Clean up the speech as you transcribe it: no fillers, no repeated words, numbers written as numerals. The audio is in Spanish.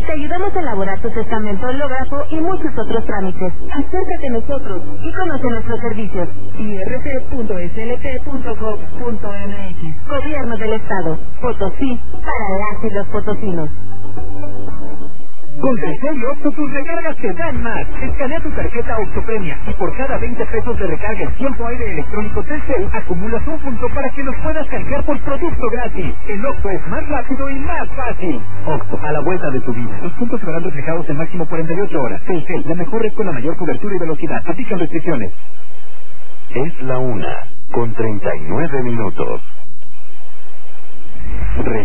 Te ayudamos a elaborar tu testamento hológrafo y muchos otros trámites. Acércate a nosotros y conoce nuestros servicios. irc.slt.gov.mx. Gobierno del Estado. Potosí, para las y los potosinos. Con Telcel y Oxxo tus recargas te dan más. Escanea tu tarjeta Oxxo Premia y por cada 20 pesos de recarga en tiempo aire electrónico Telcel acumulas un punto para que los puedas canjear por producto gratis. El Oxxo es más rápido y más fácil. Oxxo, a la vuelta de tu vida. Los puntos se verán reflejados en máximo 48 horas. Telcel, la mejor red con la mayor cobertura y velocidad. Aplican restricciones. Es la 1:39.